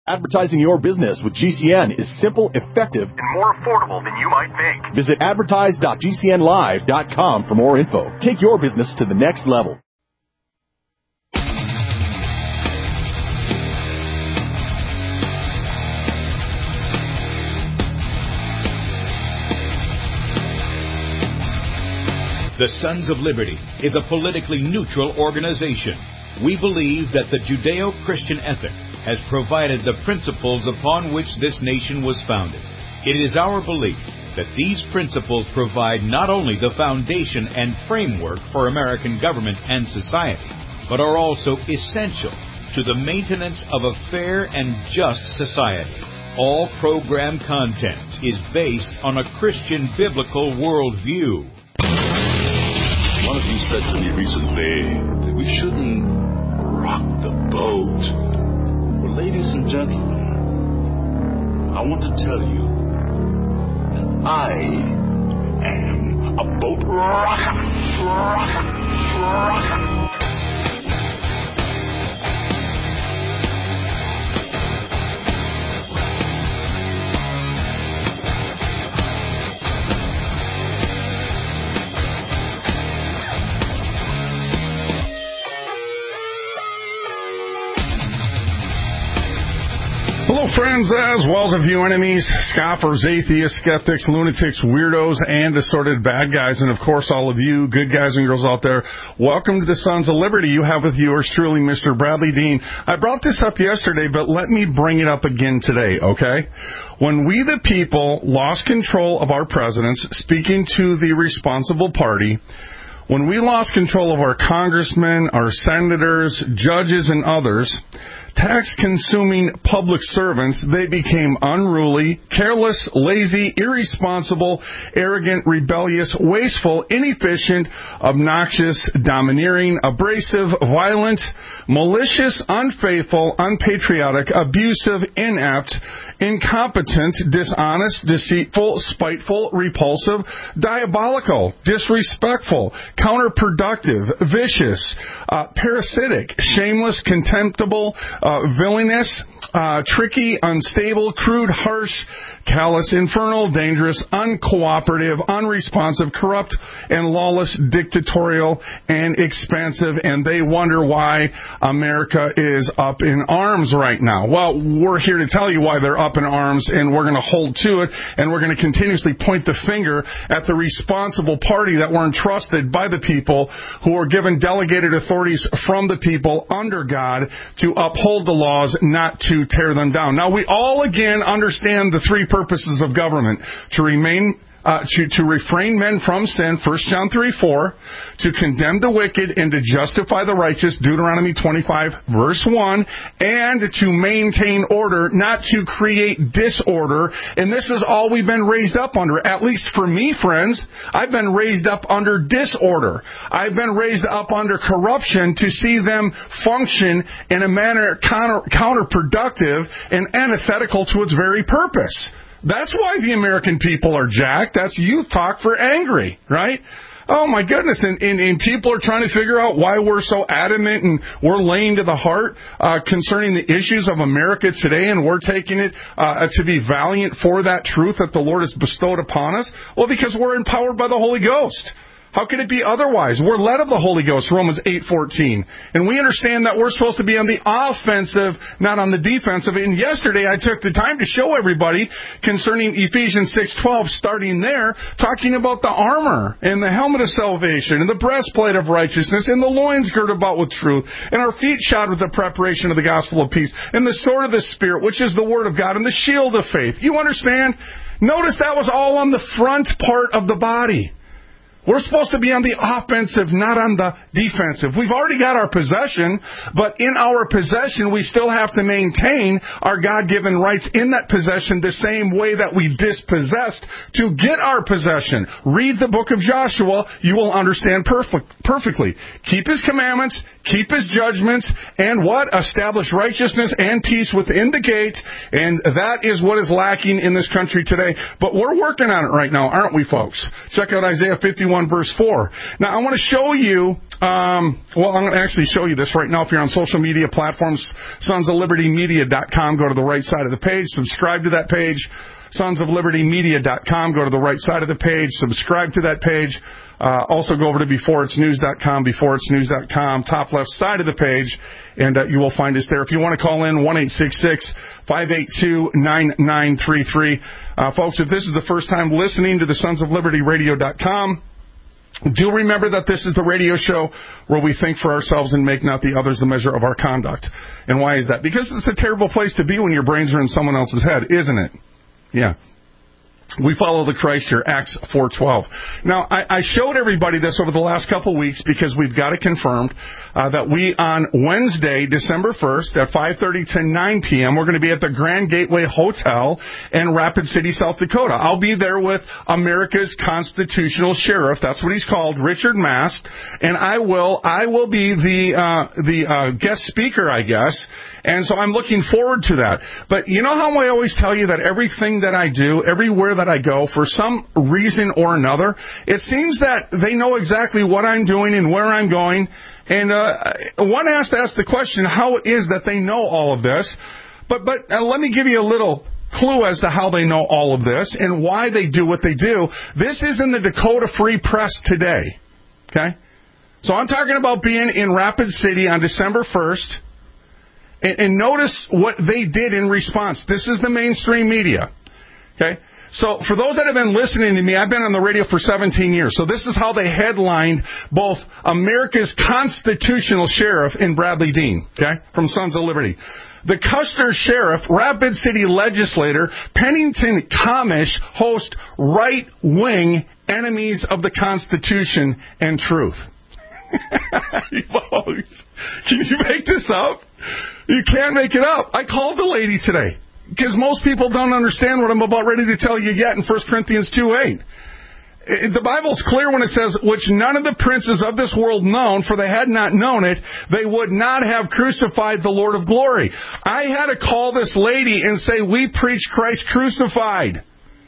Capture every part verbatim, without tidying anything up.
Advertising your business with G C N is simple, effective, and more affordable than you might think. Visit advertise dot g c n live dot com for more info. Take your business to the next level. The Sons of Liberty is a politically neutral organization. We believe that the Judeo-Christian ethic has provided the principles upon which this nation was founded. It is our belief that these principles provide not only the foundation and framework for American government and society, but are also essential to the maintenance of a fair and just society. All program content is based on a Christian biblical worldview. One of you said to me recently that we shouldn't rock the boat. Well, ladies and gentlemen, I want to tell you that I am a boat rocker, rocker, rocker. Hello, friends, as well as a few enemies, scoffers, atheists, skeptics, lunatics, weirdos, and assorted bad guys, and of course all of you good guys and girls out there. Welcome to the Sons of Liberty. You have with yours truly, Mister Bradley Dean. I brought this up yesterday, but let me bring it up again today, okay? When we the people lost control of our presidents, speaking to the responsible party, when we lost control of our congressmen, our senators, judges, and others, tax-consuming public servants, they became unruly, careless, lazy, irresponsible, arrogant, rebellious, wasteful, inefficient, obnoxious, domineering, abrasive, violent, malicious, unfaithful, unpatriotic, abusive, inept, incompetent, dishonest, deceitful, spiteful, repulsive, diabolical, disrespectful, counterproductive, vicious, uh, parasitic, shameless, contemptible, uh, villainous, uh, tricky, unstable, crude, harsh, callous, infernal, dangerous, uncooperative, unresponsive, corrupt, and lawless, dictatorial, and expansive, and they wonder why America is up in arms right now. Well, we're here to tell you why they're up in arms, and we're going to hold to it, and we're going to continuously point the finger at the responsible party that were entrusted by the people, who are given delegated authorities from the people under God to uphold the laws, not to tear them down. Now, we all again understand the three purposes of government: to remain Uh, to, to refrain men from sin, First John three four, to condemn the wicked and to justify the righteous, Deuteronomy twenty-five, verse one, and to maintain order, not to create disorder. And this is all we've been raised up under. At least for me, friends, I've been raised up under disorder. I've been raised up under corruption to see them function in a manner counter, counterproductive and antithetical to its very purpose. That's why the American people are jacked. That's youth talk for angry, right? Oh, my goodness. And, and, and people are trying to figure out why we're so adamant and we're laying to the heart uh, concerning the issues of America today, and we're taking it uh, to be valiant for that truth that the Lord has bestowed upon us. Well, because we're empowered by the Holy Ghost. How could it be otherwise? We're led of the Holy Ghost, Romans eight fourteen. And we understand that we're supposed to be on the offensive, not on the defensive. And yesterday I took the time to show everybody concerning Ephesians six twelve, starting there, talking about the armor and the helmet of salvation and the breastplate of righteousness and the loins girded about with truth and our feet shod with the preparation of the gospel of peace and the sword of the Spirit, which is the word of God, and the shield of faith. You understand? Notice that was all on the front part of the body. We're supposed to be on the offensive, not on the defensive. We've already got our possession, but in our possession, we still have to maintain our God-given rights in that possession the same way that we dispossessed to get our possession. Read the book of Joshua. You will understand perfect, perfectly. Keep His commandments, keep his judgments, and what? Establish righteousness and peace within the gate. And that is what is lacking in this country today. But we're working on it right now, aren't we, folks? Check out Isaiah fifty-one, verse four. Now, I want to show you, um, well, I'm going to actually show you this right now. If you're on social media platforms, sons of liberty media dot com, go to the right side of the page, subscribe to that page. sons of liberty media dot com, go to the right side of the page, subscribe to that page. Uh, also go over to before it's news dot com, before it's news dot com, top left side of the page, and uh, you will find us there. If you want to call in, one eight six six, five eight two, nine nine three three. Uh, folks, if this is the first time listening to the sons of liberty radio dot com, do remember that this is the radio show where we think for ourselves and make not the others the measure of our conduct. And why is that? Because it's a terrible place to be when your brains are in someone else's head, isn't it? Yeah. We follow the Christ here, Acts four twelve. Now, I, I showed everybody this over the last couple of weeks because we've got it confirmed uh, that we, on Wednesday, December first, at five thirty to nine p.m., we're going to be at the Grand Gateway Hotel in Rapid City, South Dakota. I'll be there with America's constitutional sheriff. That's what he's called, Richard Mast. And I will I will be the, uh, the uh, guest speaker, I guess. And so I'm looking forward to that. But you know how I always tell you that everything that I do, everywhere that I go, for some reason or another, it seems that they know exactly what I'm doing and where I'm going. And uh, one has to ask the question, how it is that they know all of this? But, but uh, let me give you a little clue as to how they know all of this and why they do what they do. This is in the Dakota Free Press today. Okay? So I'm talking about being in Rapid City on December first. And notice what they did in response. This is the mainstream media. Okay? So for those that have been listening to me, I've been on the radio for seventeen years. So this is how they headlined both America's constitutional sheriff and Bradley Dean, okay, from Sons of Liberty. The Custer Sheriff, Rapid City legislator, Pennington Comish host right-wing enemies of the Constitution and truth. Can you make this up? You can't make it up. I called the lady today because most people don't understand what I'm about ready to tell you yet in First Corinthians two eight. The Bible's clear when it says, which none of the princes of this world known, for they had not known it, they would not have crucified the Lord of glory. I had to call this lady and say, we preach Christ crucified.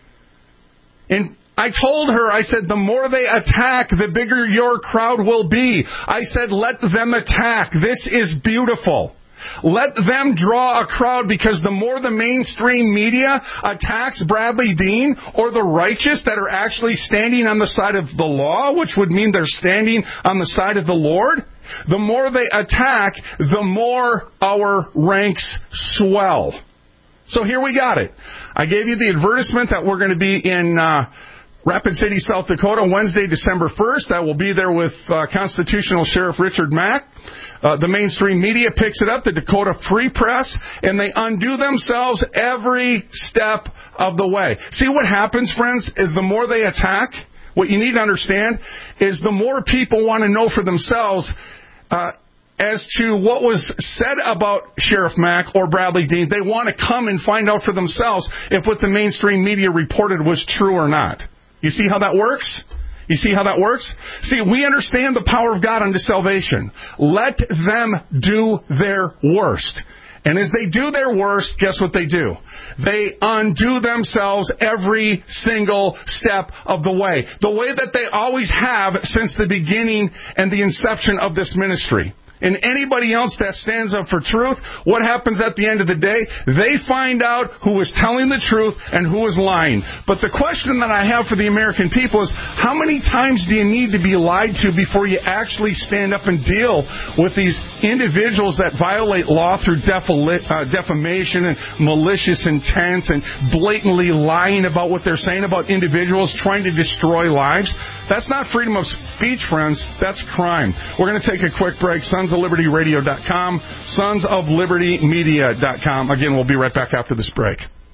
And I told her, I said, the more they attack, the bigger your crowd will be. I said, let them attack. This is beautiful. Let them draw a crowd, because the more the mainstream media attacks Bradley Dean or the righteous that are actually standing on the side of the law, which would mean they're standing on the side of the Lord, the more they attack, the more our ranks swell. So here we got it. I gave you the advertisement that we're going to be in uh, Rapid City, South Dakota, Wednesday, December first. I will be there with uh, Constitutional Sheriff Richard Mack. Uh, the mainstream media picks it up, the Dakota Free Press, and they undo themselves every step of the way. See what happens, friends, is the more they attack, what you need to understand is the more people want to know for themselves uh, as to what was said about Sheriff Mack or Bradley Dean. They want to come and find out for themselves if what the mainstream media reported was true or not. You see how that works? You see how that works? See, we understand the power of God unto salvation. Let them do their worst. And as they do their worst, guess what they do? They undo themselves every single step of the way. The way that they always have since the beginning and the inception of this ministry. And anybody else that stands up for truth, what happens at the end of the day? They find out who is telling the truth and who is lying. But the question that I have for the American people is, how many times do you need to be lied to before you actually stand up and deal with these individuals that violate law through defali- uh, defamation and malicious intent and blatantly lying about what they're saying about individuals, trying to destroy lives? That's not freedom of speech, friends. That's crime. We're going to take a quick break. Sons of Liberty Radio dot com, Sons of Liberty Media dot com. Again, we'll be right back after this break.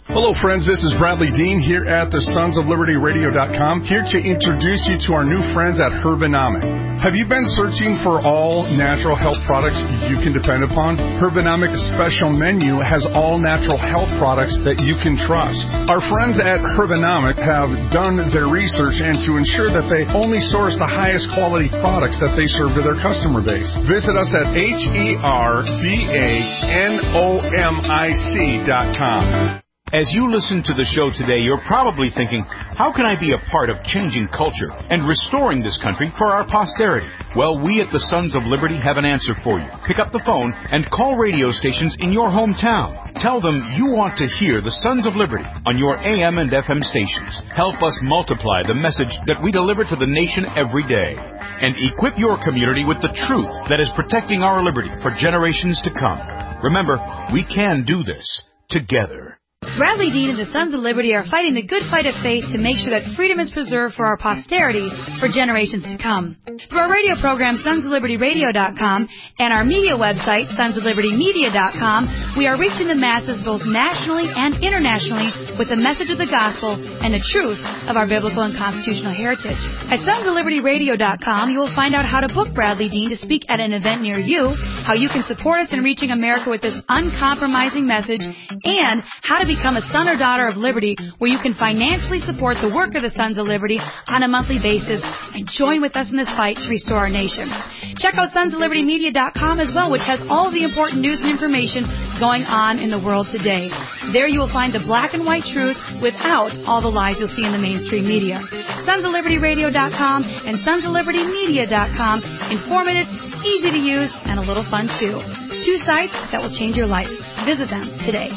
Hello, friends. This is Bradley Dean here at the Sons of Liberty Radio dot com, here to introduce you to our new friends at Herbanomic. Have you been searching for all natural health products you can depend upon? Herbanomic's special menu has all natural health products that you can trust. Our friends at Herbanomic have done their research and to ensure that they only source the highest quality products that they serve to their customer base. Visit us at H E R B A N O M I C dot com. As you listen to the show today, you're probably thinking, how can I be a part of changing culture and restoring this country for our posterity? Well, we at the Sons of Liberty have an answer for you. Pick up the phone and call radio stations in your hometown. Tell them you want to hear the Sons of Liberty on your A M and F M stations. Help us multiply the message that we deliver to the nation every day. And equip your community with the truth that is protecting our liberty for generations to come. Remember, we can do this together. Bradley Dean and the Sons of Liberty are fighting the good fight of faith to make sure that freedom is preserved for our posterity for generations to come. Through our radio program, Sons of Liberty Radio dot com, and our media website, Sons of Liberty Media dot com, we are reaching the masses both nationally and internationally with the message of the gospel and the truth of our biblical and constitutional heritage. At Sons of Liberty Radio dot com, you will find out how to book Bradley Dean to speak at an event near you, how you can support us in reaching America with this uncompromising message, and how to become a son or daughter of liberty, where you can financially support the work of the Sons of Liberty on a monthly basis and join with us in this fight to restore our nation. Check out Sons of Liberty Media dot com as well, which has all of the important news and information going on in the world today. There you will find the black and white truth without all the lies you'll see in the mainstream media. Sons of Liberty Radio dot com and Sons of Liberty Media dot com, informative, easy to use, and a little fun too. Two sites that will change your life. Visit them today.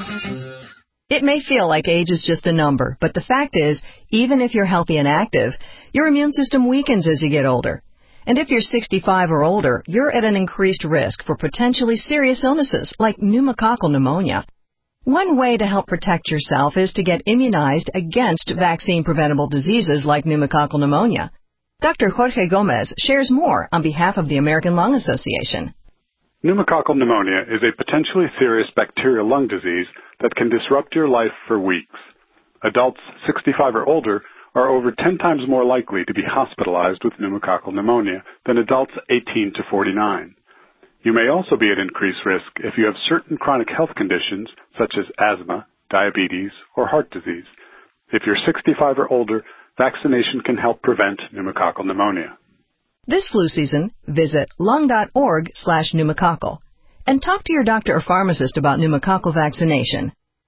It may feel like age is just a number, but the fact is, even if you're healthy and active, your immune system weakens as you get older. And if you're sixty-five or older, you're at an increased risk for potentially serious illnesses like pneumococcal pneumonia. One way to help protect yourself is to get immunized against vaccine-preventable diseases like pneumococcal pneumonia. Doctor Jorge Gomez shares more on behalf of the American Lung Association. Pneumococcal pneumonia is a potentially serious bacterial lung disease that can disrupt your life for weeks. Adults sixty-five or older are over ten times more likely to be hospitalized with pneumococcal pneumonia than adults eighteen to forty-nine. You may also be at increased risk if you have certain chronic health conditions such as asthma, diabetes, or heart disease. If you're sixty-five or older, vaccination can help prevent pneumococcal pneumonia. This flu season, visit lung.org slash pneumococcal and talk to your doctor or pharmacist about pneumococcal vaccination.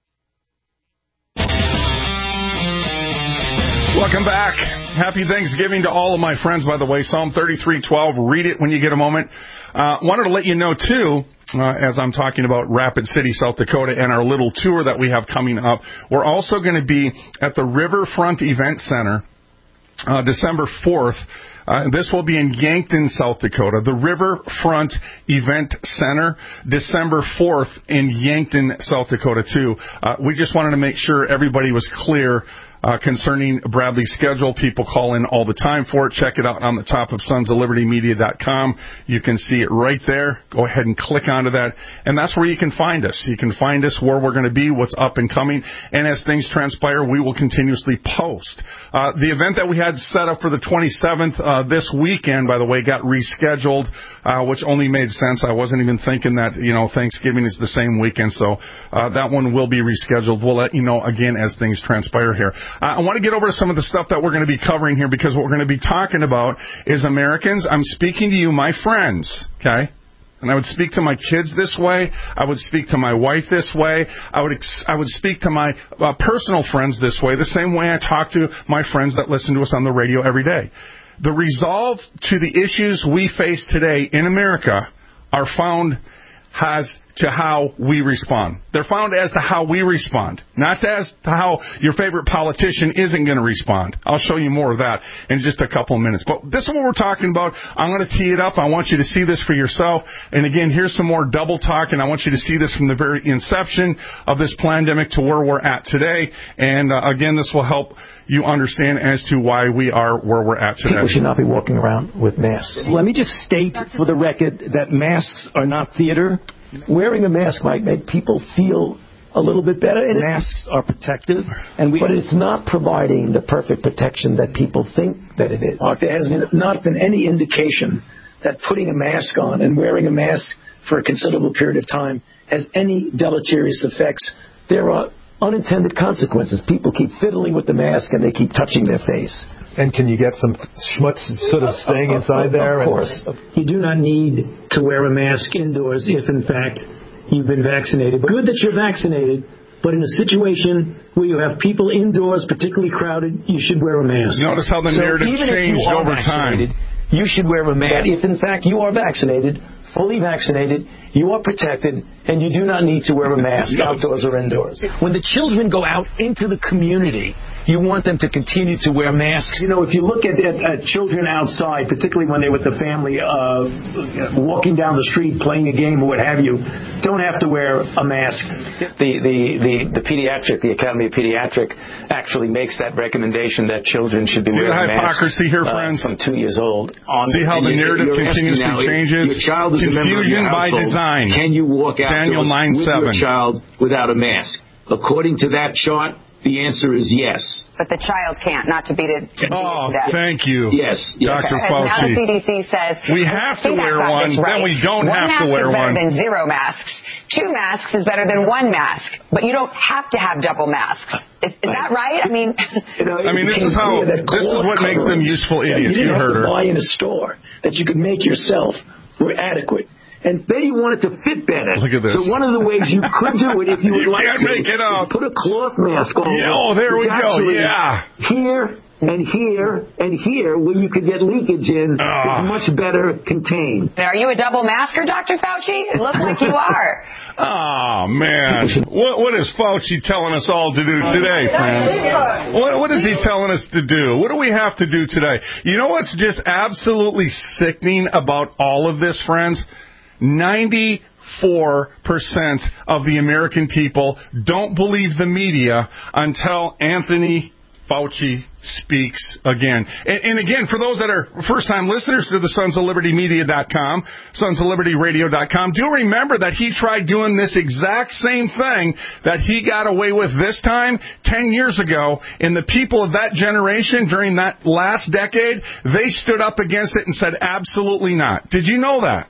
Welcome back. Happy Thanksgiving to all of my friends, by the way. Psalm thirty-three twelve. Read it when you get a moment. Uh, wanted to let you know, too, uh, as I'm talking about Rapid City, South Dakota, and our little tour that we have coming up, we're also going to be at the Riverfront Event Center uh, December fourth. Uh, this will be in Yankton, South Dakota. The Riverfront Event Center, December fourth in Yankton, South Dakota, too. Uh, we just wanted to make sure everybody was clear uh, concerning Bradley's schedule. People call in all the time for it. Check it out on the top of Sons of Liberty Media dot com. You can see it right there. Go ahead and click onto that. And that's where you can find us. You can find us where we're going to be, what's up and coming. And as things transpire, we will continuously post. Uh, the event that we had set up for the twenty-seventh, uh, this weekend, by the way, got rescheduled, uh, which only made sense. I wasn't even thinking that, you know, Thanksgiving is the same weekend, so uh, that one will be rescheduled. We'll let you know again as things transpire here. Uh, I want to get over to some of the stuff that we're going to be covering here, because what we're going to be talking about is Americans. I'm speaking to you, my friends, okay? And I would speak to my kids this way. I would speak to my wife this way. I would ex- I would speak to my uh, personal friends this way, the same way I talk to my friends that listen to us on the radio every day. The resolve to the issues we face today in America are found as to how we respond. They're found as to how we respond, not as to how your favorite politician isn't going to respond. I'll show you more of that in just a couple of minutes. But this is what we're talking about. I'm going to tee it up. I want you to see this for yourself. And again, here's some more double talk, and I want you to see this from the very inception of this pandemic to where we're at today. And uh, again, this will help you understand as to why we are where we're at today. People should not be walking around with masks. Let me just state for the record that masks are not theater. Wearing a mask might make people feel a little bit better. And masks are protective, and we, but it's not providing the perfect protection that people think that it is. There has not been any indication that putting a mask on and wearing a mask for a considerable period of time has any deleterious effects. There are unintended consequences. People keep fiddling with the mask and they keep touching their face. And can you get some schmutz sort of staying inside there? Of course. You do not need to wear a mask indoors if, in fact, you've been vaccinated. Good that you're vaccinated, but in a situation where you have people indoors, particularly crowded, you should wear a mask. Notice how the so narrative changed over time. You should wear a mask. If, in fact, you are vaccinated, fully vaccinated, you are protected, and you do not need to wear a mask outdoors or indoors. When the children go out into the community, you want them to continue to wear masks. You know, if you look at, at, at children outside, particularly when they're with the family, uh, walking down the street, playing a game or what have you, don't have to wear a mask. The, the, the, the pediatric, the Academy of Pediatric actually makes that recommendation that children should be See wearing masks. See the hypocrisy here, friends? Uh, from two years old. On See how the narrative continuously now, changes? Your child is Confusion a member of your by household. design. Can you walk Daniel outdoors with seven. your child without a mask? According to that chart, the answer is yes. But the child can't, not to beat it. To oh, beat it thank you. Yes, yes. Doctor Because Fauci. Now the C D C says we have to wear one, right. then we don't one have to wear one. One one. mask is better than zero masks. Two masks is better than one mask. But you don't have to have double masks. Is, is that right? I mean, you know, I mean, this is how this is what makes them useful idiots. You didn't you heard have to her. buy in a store that you could make yourself were adequate. And then you want it to fit better. Look at this. So one of the ways you could do it, if you would you like can't to, make it up. put a cloth mask on. Yeah, oh, there we go. Yeah. Here and here and here, where you could get leakage in, uh. is much better contained. Are you a double masker, Doctor Fauci? It looks like you are. Oh, man. What, what is Fauci telling us all to do today, friends? What, what is he telling us to do? What do we have to do today? You know what's just absolutely sickening about all of this, friends? ninety-four percent of the American people don't believe the media until Anthony Fauci speaks again. And, and again, for those that are first-time listeners to the Sons of Liberty Media dot com, Sons of Liberty Radio dot com, do remember that he tried doing this exact same thing that he got away with this time ten years ago, and the people of that generation during that last decade, they stood up against it and said, absolutely not. Did you know that?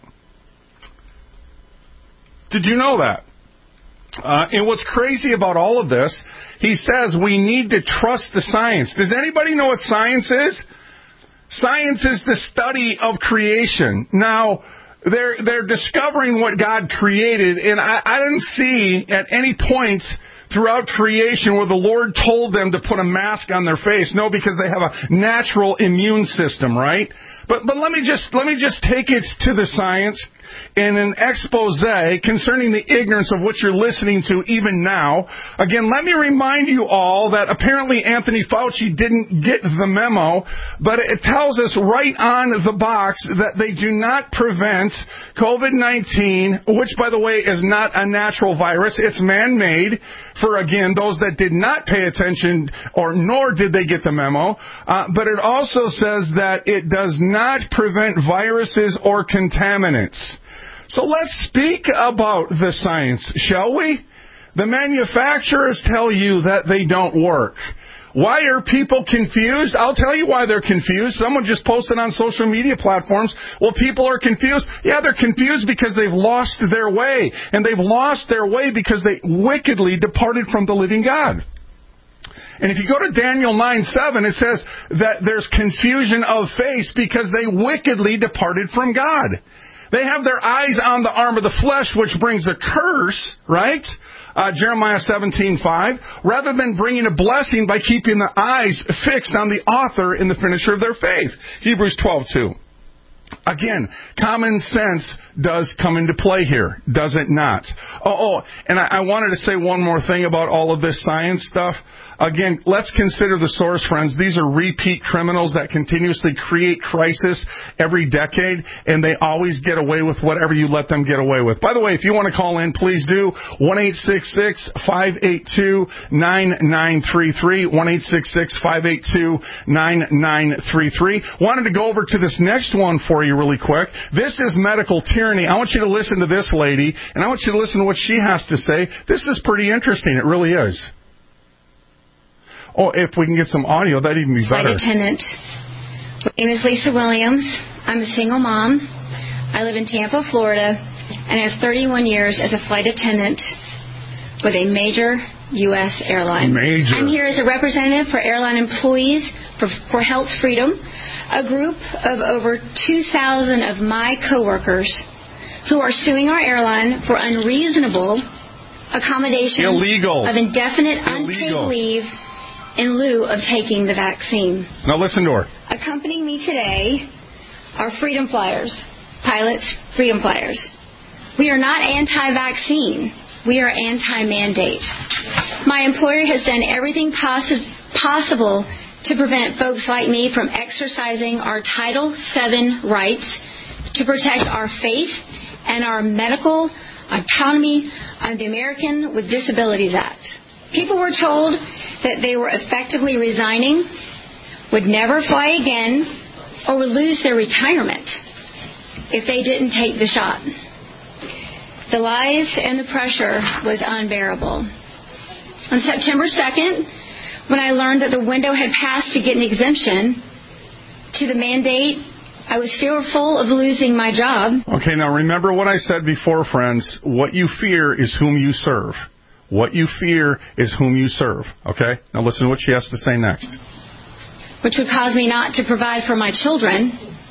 Did you know that? Uh, and what's crazy about all of this, he says we need to trust the science. Does anybody know what science is? Science is the study of creation. Now, they're they're discovering what God created, and I, I didn't see at any point throughout creation where the Lord told them to put a mask on their face. No, because they have a natural immune system, right? But but let me just let me just take it to the science in an expose concerning the ignorance of what you're listening to even now. Again, let me remind you all that apparently Anthony Fauci didn't get the memo, but it tells us right on the box that they do not prevent COVID nineteen, which, by the way, is not a natural virus. It's man-made for, again, those that did not pay attention or nor did they get the memo. Uh, but it also says that it does not prevent viruses or contaminants. So let's speak about the science, shall we? The manufacturers tell you that they don't work. Why are people confused? I'll tell you why they're confused. Someone just posted on social media platforms, well, people are confused. Yeah, they're confused because they've lost their way. And they've lost their way because they wickedly departed from the living God. And if you go to Daniel nine seven, it says that there's confusion of face because they wickedly departed from God. They have their eyes on the arm of the flesh, which brings a curse, right? Uh, Jeremiah seventeen five, rather than bringing a blessing by keeping the eyes fixed on the author and the finisher of their faith. Hebrews twelve two. Again, common sense does come into play here, does it not? Oh, oh and I, I wanted to say one more thing about all of this science stuff. Again, let's consider the source, friends. These are repeat criminals that continuously create crisis every decade, and they always get away with whatever you let them get away with. By the way, if you want to call in, please do. one eight six six, five eight two, nine nine three three. one eight six six, five eight two, nine nine three three. Wanted to go over to this next one for you you really quick. This is medical tyranny. I want you to listen to this lady, and I want you to listen to what she has to say. This is pretty interesting. It really is. Oh, if we can get some audio, that'd even be better. Flight attendant. My name is Lisa Williams. I'm a single mom. I live in Tampa, Florida, and I have thirty-one years as a flight attendant with a major U S airline. Major. I'm here as a representative for airline employees for, for Health Freedom, a group of over two thousand of my coworkers who are suing our airline for unreasonable accommodation Illegal. of indefinite Illegal. unpaid leave in lieu of taking the vaccine. Now listen to her. Accompanying me today are Freedom Flyers, pilots, Freedom Flyers. We are not anti-vaccine. We are anti-mandate. My employer has done everything possi- possible to prevent folks like me from exercising our Title seven rights to protect our faith and our medical autonomy under the American with Disabilities Act. People were told that they were effectively resigning, would never fly again, or would lose their retirement if they didn't take the shot. The lies and the pressure was unbearable. On September second, when I learned that the window had passed to get an exemption to the mandate, I was fearful of losing my job. Okay, now remember what I said before, friends. What you fear is whom you serve. What you fear is whom you serve. Okay? Now listen to what she has to say next. Which would cause me not to provide for my children,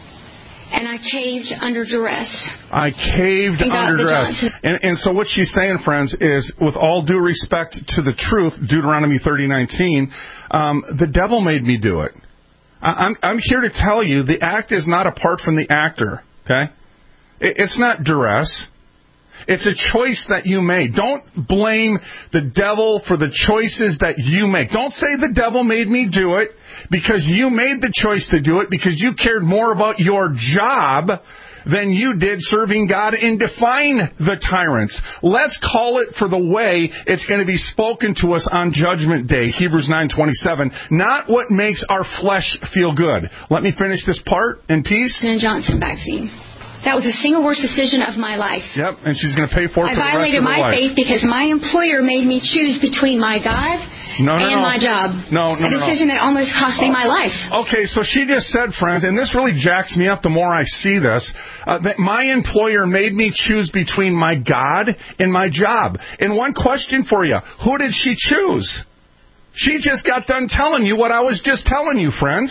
and I caved under duress. I caved And got under the duress. Johnson. And, and so what she's saying, friends, is with all due respect to the truth, Deuteronomy thirty nineteen, um, the devil made me do it. I, I'm, I'm here to tell you the act is not apart from the actor. Okay? It, it's not duress. It's a choice that you made. Don't blame the devil for the choices that you make. Don't say the devil made me do it, because you made the choice to do it because you cared more about your job than you did serving God and defying the tyrants. Let's call it for the way it's going to be spoken to us on Judgment Day, Hebrews nine twenty-seven, not what makes our flesh feel good. Let me finish this part in peace. And Johnson vaccine. That was the single worst decision of my life. Yep, and she's going to pay for it I for the rest violated of her my life. faith because my employer made me choose between my God No, no, and no. my job. No, no, A no, decision no. that almost cost me my life. Okay, so she just said, friends, and this really jacks me up the more I see this, uh, that my employer made me choose between my God and my job. And one question for you, who did she choose? She just got done telling you what I was just telling you, friends.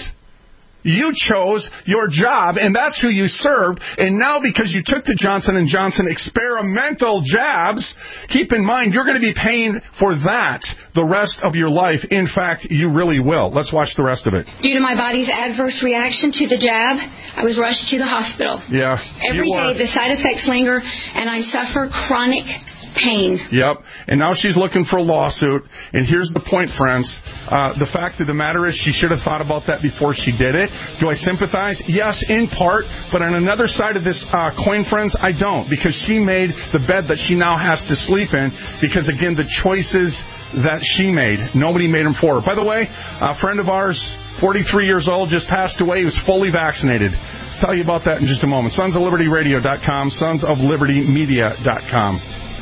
You chose your job, and that's who you served. And now because you took the Johnson and Johnson experimental jabs, keep in mind you're going to be paying for that the rest of your life. In fact, you really will. Let's watch the rest of it. Due to my body's adverse reaction to the jab, I was rushed to the hospital. Yeah. Every you day were. the side effects linger, and I suffer chronic pain. Yep. And now she's looking for a lawsuit. And here's the point, friends. Uh, the fact of the matter is she should have thought about that before she did it. Do I sympathize? Yes, in part. But on another side of this uh, coin, friends, I don't. Because she made the bed that she now has to sleep in. Because, again, the choices that she made, nobody made them for her. By the way, a friend of ours, forty-three years old, just passed away. He was fully vaccinated. I'll tell you about that in just a moment. sons of liberty radio dot com, sons of liberty media dot com.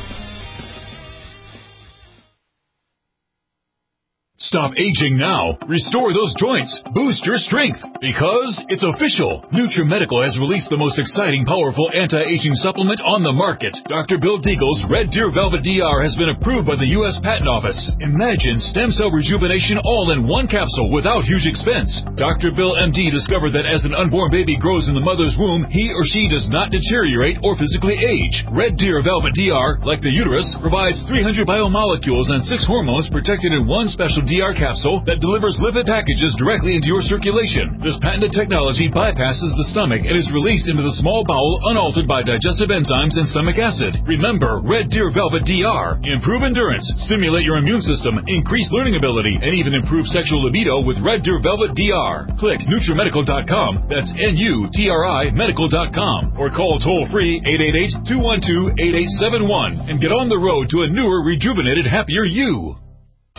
Stop aging now. Restore those joints. Boost your strength. Because it's official. NutriMedical has released the most exciting, powerful anti-aging supplement on the market. Doctor Bill Deagle's Red Deer Velvet D R has been approved by the U S Patent Office. Imagine stem cell rejuvenation all in one capsule without huge expense. Doctor Bill M D discovered that as an unborn baby grows in the mother's womb, he or she does not deteriorate or physically age. Red Deer Velvet D R, like the uterus, provides three hundred biomolecules and six hormones protected in one special D R capsule that delivers lipid packages directly into your circulation. This patented technology bypasses the stomach and is released into the small bowel unaltered by digestive enzymes and stomach acid. Remember, Red Deer Velvet D R. Improve endurance, stimulate your immune system, increase learning ability, and even improve sexual libido with Red Deer Velvet D R. Click NutriMedical dot com, that's N U T R I medical dot com, or call toll-free eight eight eight, two one two, eight eight seven one and get on the road to a newer, rejuvenated, happier you.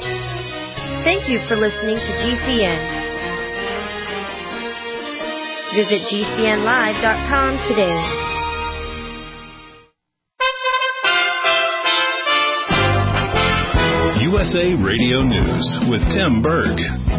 Thank you for listening to G C N. Visit G C N live dot com today. U S A Radio News with Tim Berg.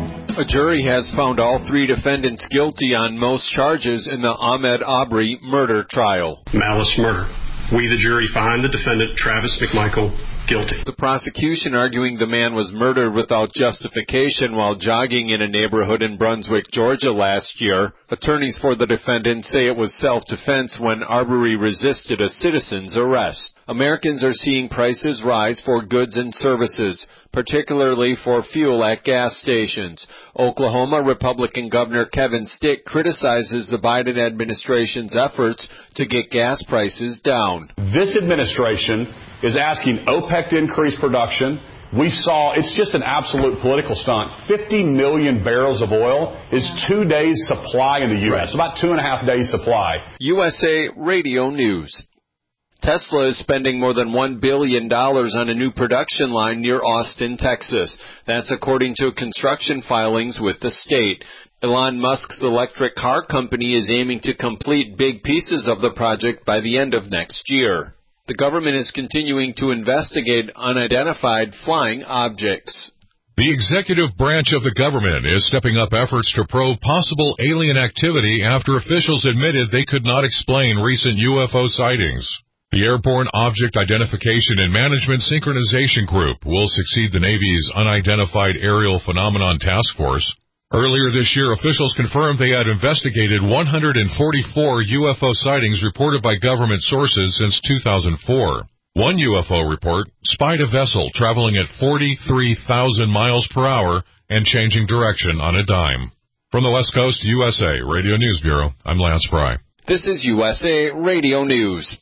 A jury has found all three defendants guilty on most charges in the Ahmaud Arbery murder trial. Malice murder. We, the jury, find the defendant, Travis McMichael, guilty. The prosecution arguing the man was murdered without justification while jogging in a neighborhood in Brunswick, Georgia last year. Attorneys for the defendant say it was self-defense when Arbery resisted a citizen's arrest. Americans are seeing prices rise for goods and services, particularly for fuel at gas stations. Oklahoma Republican Governor Kevin Stitt criticizes the Biden administration's efforts to get gas prices down. This administration is asking OPEC to increase production. We saw, it's just an absolute political stunt. fifty million barrels of oil is two days' supply in the U S, about two and a half days' supply. U S A Radio News. Tesla is spending more than one billion dollars on a new production line near Austin, Texas. That's according to construction filings with the state. Elon Musk's electric car company is aiming to complete big pieces of the project by the end of next year. The government is continuing to investigate unidentified flying objects. The executive branch of the government is stepping up efforts to probe possible alien activity after officials admitted they could not explain recent U F O sightings. The Airborne Object Identification and Management Synchronization Group will succeed the Navy's Unidentified Aerial Phenomenon Task Force. Earlier this year, officials confirmed they had investigated one hundred forty-four U F O sightings reported by government sources since two thousand four. One U F O report spied a vessel traveling at forty-three thousand miles per hour and changing direction on a dime. From the West Coast U S A Radio News Bureau, I'm Lance Fry. This is U S A Radio News.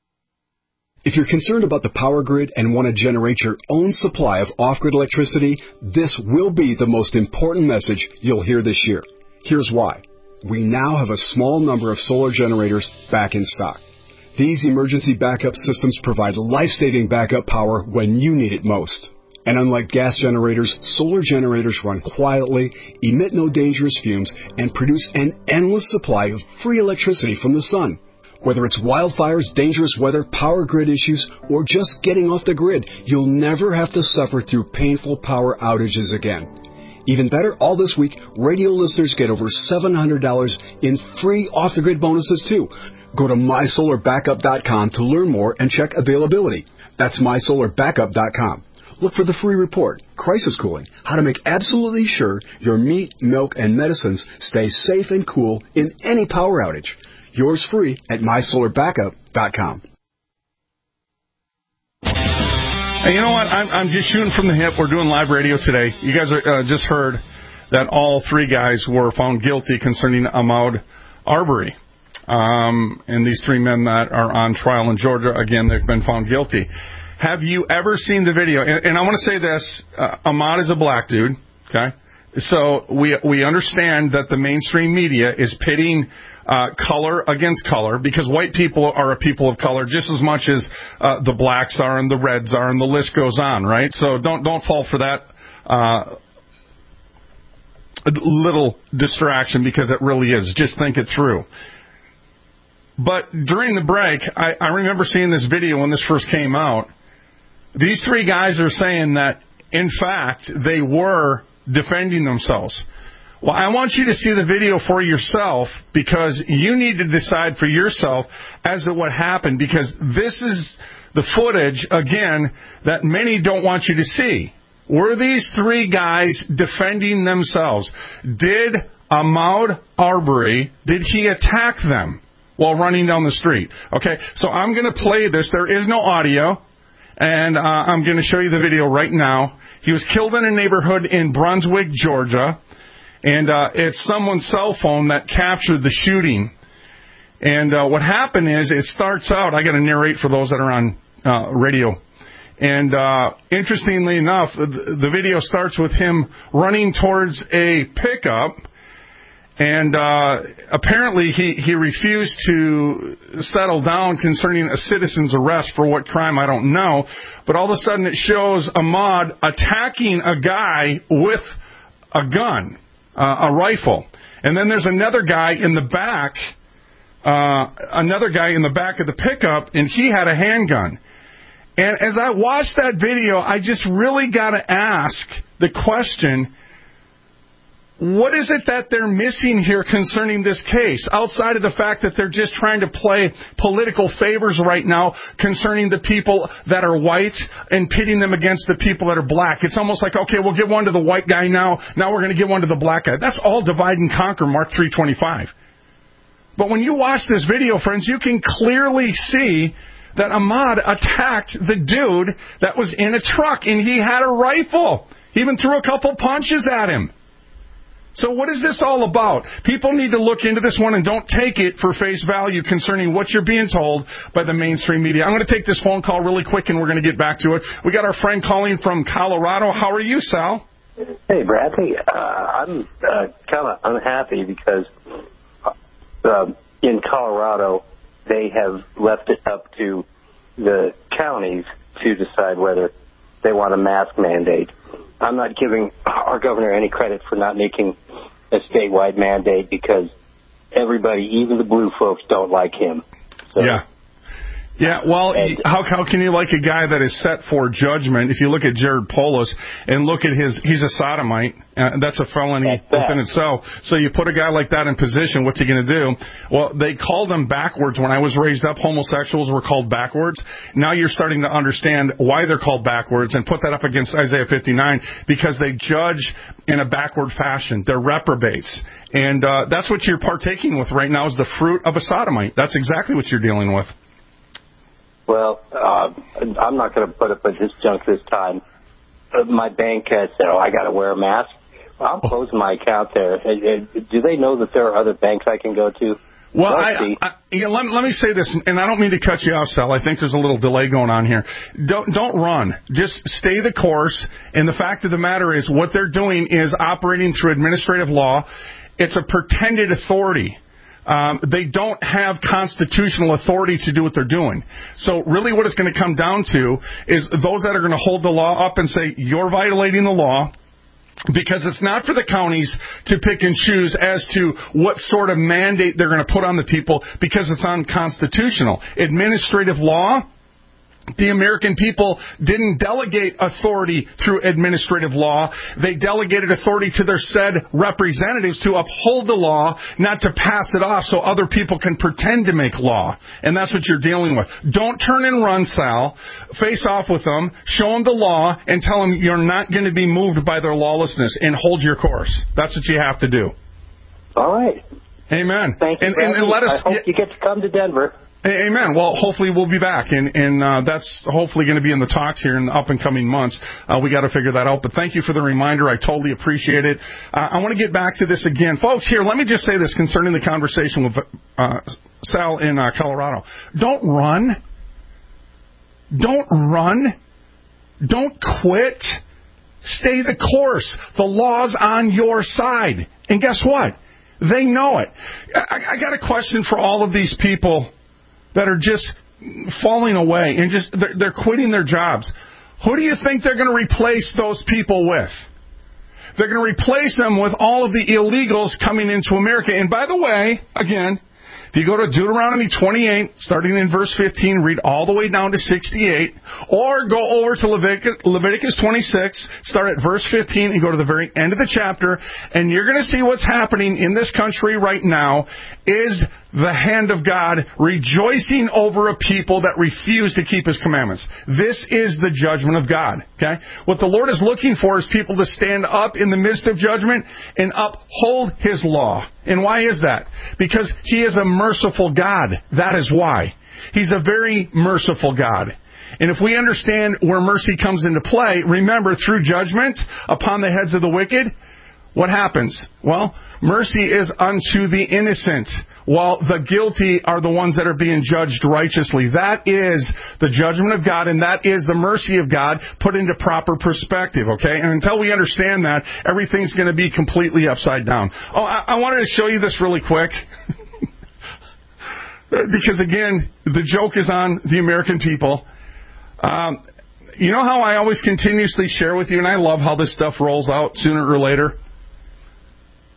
If you're concerned about the power grid and want to generate your own supply of off-grid electricity, this will be the most important message you'll hear this year. Here's why. We now have a small number of solar generators back in stock. These emergency backup systems provide life-saving backup power when you need it most. And unlike gas generators, solar generators run quietly, emit no dangerous fumes, and produce an endless supply of free electricity from the sun. Whether it's wildfires, dangerous weather, power grid issues, or just getting off the grid, you'll never have to suffer through painful power outages again. Even better, all this week, radio listeners get over seven hundred dollars in free off-the-grid bonuses, too. Go to my solar backup dot com to learn more and check availability. That's my solar backup dot com. Look for the free report, Crisis Cooling, how to make absolutely sure your meat, milk, and medicines stay safe and cool in any power outage. Yours free at my solar backup dot com. Hey, you know what? I'm, I'm just shooting from the hip. We're doing live radio today. You guys are, uh, just heard that all three guys were found guilty concerning Ahmaud Arbery. Um, and these three men that are on trial in Georgia, again, they've been found guilty. Have you ever seen the video? And, and I want to say this. Uh, Ahmaud is a black dude, okay? So we we understand that the mainstream media is pitting uh, color against color because white people are a people of color just as much as uh, the blacks are and the reds are, and the list goes on, right? So don't don't fall for that uh, little distraction because it really is. Just think it through. But during the break, I, I remember seeing this video when this first came out. These three guys are saying that, in fact, they were defending themselves. Well, I want you to see the video for yourself because you need to decide for yourself as to what happened, because this is the footage, again, that many don't want you to see. Were these three guys defending themselves? Did Ahmaud Arbery, did he attack them while running down the street? Okay, so I'm going to play this. There is no audio. And uh, I'm going to show you the video right now. He was killed in a neighborhood in Brunswick, Georgia. And uh, it's someone's cell phone that captured the shooting. And uh, what happened is it starts out, I got to narrate for those that are on uh, radio. And uh, interestingly enough, the, the video starts with him running towards a pickup. And uh, apparently he, he refused to settle down concerning a citizen's arrest for what crime, I don't know. But all of a sudden it shows Ahmaud attacking a guy with a gun. uh, a rifle. And then there's another guy in the back, uh, another guy in the back of the pickup, and he had a handgun. And as I watched that video, I just really got to ask the question, what is it that they're missing here concerning this case, outside of the fact that they're just trying to play political favors right now concerning the people that are white and pitting them against the people that are black? It's almost like, okay, we'll give one to the white guy now, now we're going to give one to the black guy. That's all divide and conquer, Mark three twenty-five. But when you watch this video, friends, you can clearly see that Ahmaud attacked the dude that was in a truck, and he had a rifle. He even threw a couple punches at him. So what is this all about? People need to look into this one and don't take it for face value concerning what you're being told by the mainstream media. I'm going to take this phone call really quick, and we're going to get back to it. We got our friend calling from Colorado. How are you, Sal? Hey, Brad. Hey, uh, I'm uh, kind of unhappy because uh, in Colorado, they have left it up to the counties to decide whether they want a mask mandate. I'm not giving our governor any credit for not making a statewide mandate because everybody, even the blue folks, don't like him. So, yeah. Yeah, well, and, how how can you like a guy that is set for judgment? If you look at Jared Polis and look at his, he's a sodomite. Uh, that's a felony within itself. So you put a guy like that in position, what's he going to do? Well, they called him backwards. When I was raised up, homosexuals were called backwards. Now you're starting to understand why they're called backwards, and put that up against Isaiah fifty-nine, because they judge in a backward fashion. They're reprobates. And uh, that's what you're partaking with right now, is the fruit of a sodomite. That's exactly what you're dealing with. Well, uh, I'm not going to put up with this junk this time. Uh, my bank has said, oh, I got to wear a mask. Well, I'm closing my account there. Uh, uh, do they know that there are other banks I can go to? Well, I, I, yeah, let, let me say this, and I don't mean to cut you off, Sal. I think there's a little delay going on here. Don't, don't run. Just stay the course. And the fact of the matter is, what they're doing is operating through administrative law. It's a pretended authority. Um, they don't have constitutional authority to do what they're doing. So really what it's going to come down to is those that are going to hold the law up and say, you're violating the law, because it's not for the counties to pick and choose as to what sort of mandate they're going to put on the people, because it's unconstitutional. Administrative law, the American people didn't delegate authority through administrative law. They delegated authority to their said representatives to uphold the law, not to pass it off so other people can pretend to make law. And that's what you're dealing with. Don't turn and run, Sal. Face off with them, show them the law, and tell them you're not going to be moved by their lawlessness, and hold your course. That's what you have to do. All right. Amen. Thank you, and, and, and let us. I hope you get to come to Denver. Amen. Well, hopefully we'll be back, and, and uh, that's hopefully going to be in the talks here in the up and coming months. Uh, we got to figure that out. But thank you for the reminder. I totally appreciate it. Uh, I want to get back to this again, folks. Here, let me just say this concerning the conversation with uh, Sal in uh, Colorado. Don't run. Don't run. Don't quit. Stay the course. The law's on your side, and guess what? They know it. I, I got a question for all of these people that are just falling away and just they're, they're quitting their jobs. Who do you think they're going to replace those people with? They're going to replace them with all of the illegals coming into America. And by the way, again, if you go to Deuteronomy twenty-eight, starting in verse fifteen, read all the way down to sixty-eight, or go over to Leviticus, Leviticus twenty-six, start at verse fifteen, and go to the very end of the chapter, and you're going to see what's happening in this country right now is the hand of God rejoicing over a people that refuse to keep His commandments. This is the judgment of God. Okay? What the Lord is looking for is people to stand up in the midst of judgment and uphold His law. And why is that? Because He is a merciful God. That is why. He's a very merciful God. And if we understand where mercy comes into play, remember, through judgment upon the heads of the wicked, what happens? Well, mercy is unto the innocent, while the guilty are the ones that are being judged righteously. That is the judgment of God, and that is the mercy of God put into proper perspective, okay? And until we understand that, everything's going to be completely upside down. Oh, I, I wanted to show you this really quick. Because, again, the joke is on the American people. Um, you know how I always continuously share with you, and I love how this stuff rolls out sooner or later?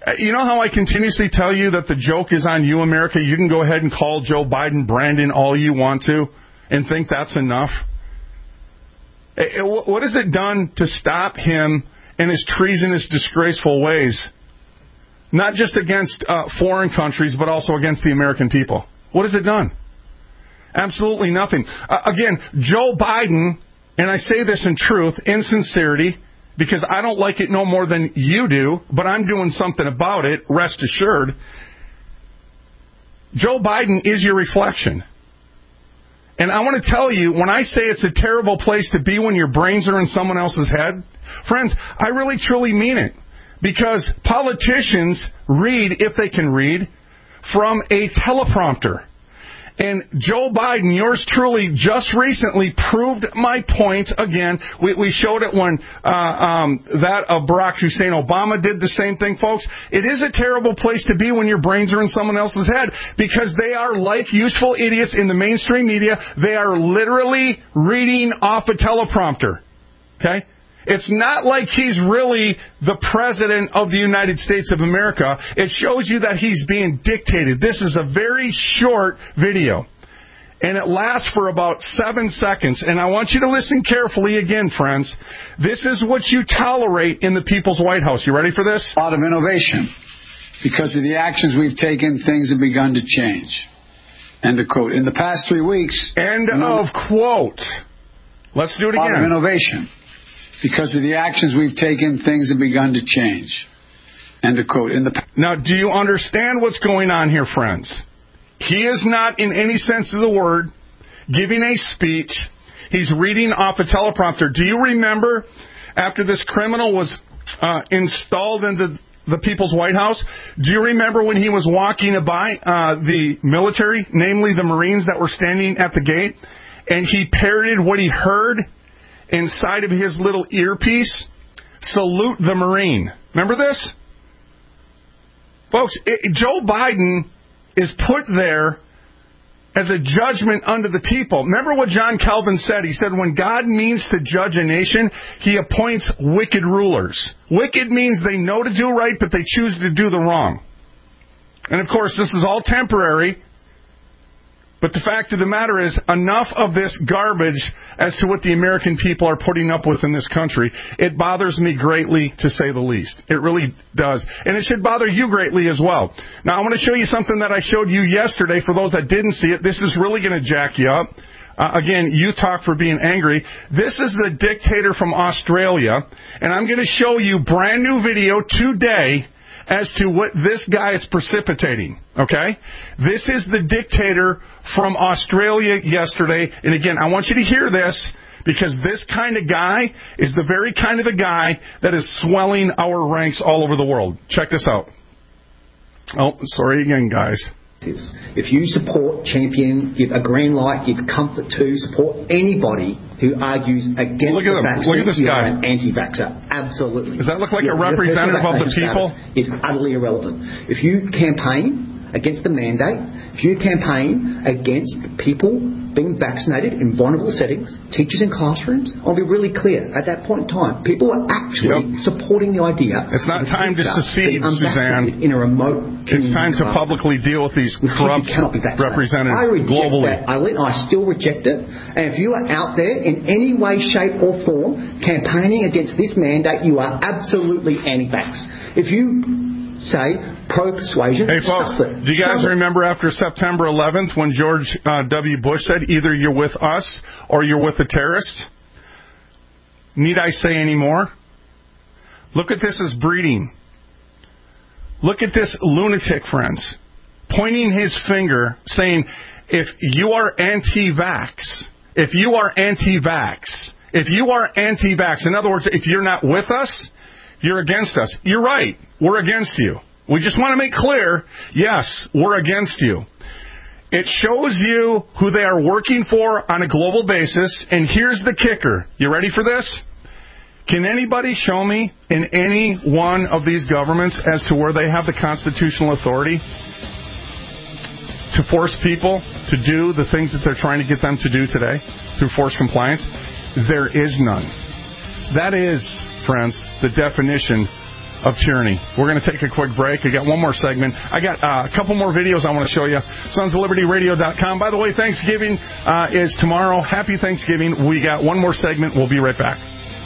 You know how I continuously tell you that the joke is on you, America? You can go ahead and call Joe Biden Brandon all you want to and think that's enough. What has it done to stop him and his treasonous, disgraceful ways? Not just against uh, foreign countries, but also against the American people. What has it done? Absolutely nothing. Uh, again, Joe Biden, and I say this in truth, in sincerity, because I don't like it no more than you do, but I'm doing something about it, rest assured. Joe Biden is your reflection. And I want to tell you, when I say it's a terrible place to be when your brains are in someone else's head, friends, I really truly mean it. Because politicians read, if they can read, from a teleprompter. And Joe Biden, yours truly, just recently proved my point again. We, we showed it when uh, um, that of Barack Hussein Obama did the same thing, folks. It is a terrible place to be when your brains are in someone else's head, because they are like useful idiots in the mainstream media. They are literally reading off a teleprompter. Okay? It's not like he's really the president of the United States of America. It shows you that he's being dictated. This is a very short video, and it lasts for about seven seconds. And I want you to listen carefully again, friends. This is what you tolerate in the People's White House. You ready for this? A lot of innovation. Because of the actions we've taken, things have begun to change. End of quote. In the past three weeks... End of quote. Let's do it again. A lot of innovation. Because of the actions we've taken, things have begun to change. End of quote. In the now, do you understand what's going on here, friends? He is not, in any sense of the word, giving a speech. He's reading off a teleprompter. Do you remember after this criminal was uh, installed into the People's White House, do you remember when he was walking by uh, the military, namely the Marines that were standing at the gate, and he parroted what he heard inside of his little earpiece? Salute the Marine. Remember this? Folks, it, Joe Biden is put there as a judgment unto the people. Remember what John Calvin said? He said, when God means to judge a nation, he appoints wicked rulers. Wicked means they know to do right, but they choose to do the wrong. And of course, this is all temporary. But the fact of the matter is, enough of this garbage as to what the American people are putting up with in this country. It bothers me greatly, to say the least. It really does. And it should bother you greatly as well. Now, I want to show you something that I showed you yesterday. For those that didn't see it, this is really going to jack you up. Uh, again, you talk for being angry. This is the dictator from Australia. And I'm going to show you brand new video today as to what this guy is precipitating, okay? This is the dictator from Australia yesterday. And again, I want you to hear this, because this kind of guy is the very kind of the guy that is swelling our ranks all over the world. Check this out. Oh, sorry again, guys. If you support, champion, give a green light, give comfort to, support anybody who argues against Look at the them. vaccine, Look at this you're guy. an anti-vaxxer. Absolutely. Does that look like Your, a representative of the people? Is utterly irrelevant. If you campaign against the mandate, if you campaign against people being vaccinated in vulnerable settings, teachers in classrooms, I'll be really clear. At that point in time, people are actually yep. supporting the idea. It's not time to secede, Suzanne. In a remote it's time to publicly deal with these corrupt representatives I reject globally. That. I, I still reject it. And if you are out there in any way, shape, or form campaigning against this mandate, you are absolutely anti-vax. If you say pro-persuasion. Hey, folks, do you guys remember after September eleventh when George uh, W. Bush said, either you're with us or you're with the terrorists? Need I say any more? Look at this as breeding. Look at this lunatic, friends, pointing his finger, saying, if you are anti-vax, if you are anti-vax, if you are anti-vax, in other words, if you're not with us, you're against us. You're right. We're against you. We just want to make clear, yes, we're against you. It shows you who they are working for on a global basis. And here's the kicker. You ready for this? Can anybody show me in any one of these governments as to where they have the constitutional authority to force people to do the things that they're trying to get them to do today through forced compliance? There is none. That is, friends, the definition of tyranny. We're going to take a quick break. I got one more segment. I got uh, a couple more videos I want to show you. sons of liberty radio dot com. By the way, Thanksgiving uh, is tomorrow. Happy Thanksgiving. We got one more segment. We'll be right back.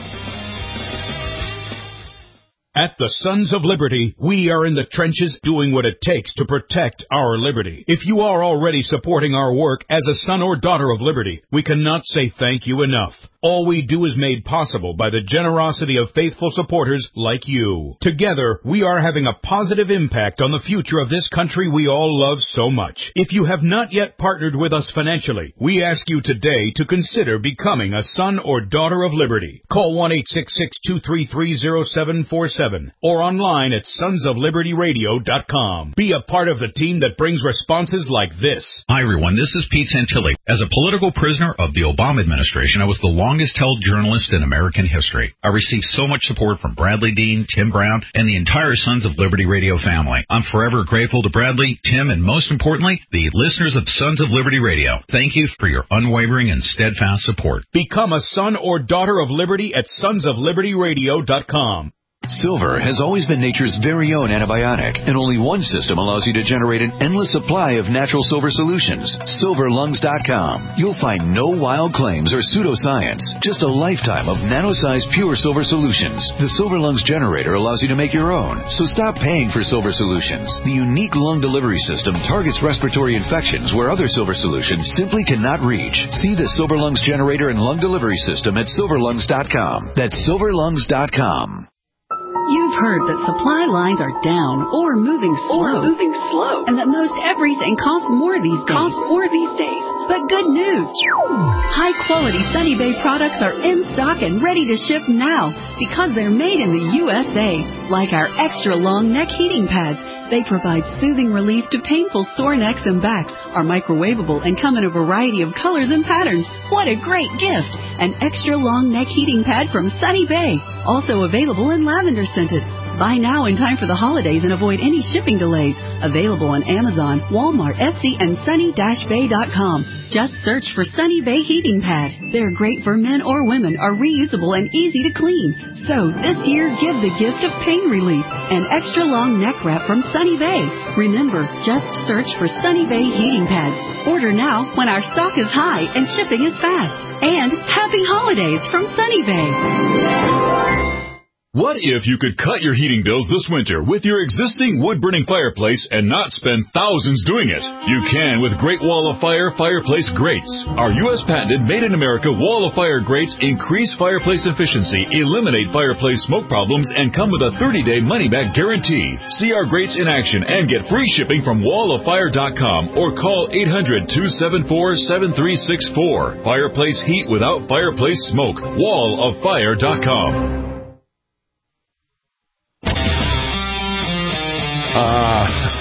At the Sons of Liberty, we are in the trenches doing what it takes to protect our liberty. If you are already supporting our work as a son or daughter of liberty, we cannot say thank you enough. All we do is made possible by the generosity of faithful supporters like you. Together, we are having a positive impact on the future of this country we all love so much. If you have not yet partnered with us financially, we ask you today to consider becoming a son or daughter of liberty. Call one eight six six, two three three, zero seven four seven or online at sons of liberty radio dot com. Be a part of the team that brings responses like this. Hi, everyone. This is Pete Santilli. As a political prisoner of the Obama administration, I was the longest-held journalist in American history. I received so much support from Bradley Dean, Tim Brown, and the entire Sons of Liberty Radio family. I'm forever grateful to Bradley, Tim, and most importantly, the listeners of Sons of Liberty Radio. Thank you for your unwavering and steadfast support. Become a son or daughter of liberty at sons of liberty radio dot com. Silver has always been nature's very own antibiotic, and only one system allows you to generate an endless supply of natural silver solutions. silver lungs dot com. You'll find no wild claims or pseudoscience, just a lifetime of nano-sized pure silver solutions. The Silver Lungs generator allows you to make your own, so stop paying for silver solutions. The unique lung delivery system targets respiratory infections where other silver solutions simply cannot reach. See the Silver Lungs generator and lung delivery system at silver lungs dot com. That's silver lungs dot com. You've heard that supply lines are down or moving slow, or moving slow, and that most everything costs more these days. Costs more these days. But good news! High-quality Sunny Bay products are in stock and ready to ship now because they're made in the U S A. Like our extra-long neck heating pads, they provide soothing relief to painful sore necks and backs, are microwavable, and come in a variety of colors and patterns. What a great gift! An extra-long neck heating pad from Sunny Bay, also available in lavender scented. Buy now in time for the holidays and avoid any shipping delays. Available on Amazon, Walmart, Etsy, and sunny dash bay dot com. Just search for Sunny Bay Heating Pad. They're great for men or women, are reusable and easy to clean. So this year, give the gift of pain relief. An extra long neck wrap from Sunny Bay. Remember, just search for Sunny Bay Heating Pads. Order now when our stock is high and shipping is fast. And happy holidays from Sunny Bay. What if you could cut your heating bills this winter with your existing wood-burning fireplace and not spend thousands doing it? You can with Great Wall of Fire fireplace grates. Our U S patented made-in-America Wall of Fire grates increase fireplace efficiency, eliminate fireplace smoke problems, and come with a thirty-day money-back guarantee. See our grates in action and get free shipping from wall of fire dot com or call eight hundred, two seven four, seven three six four. Fireplace heat without fireplace smoke. wall of fire dot com. Uh,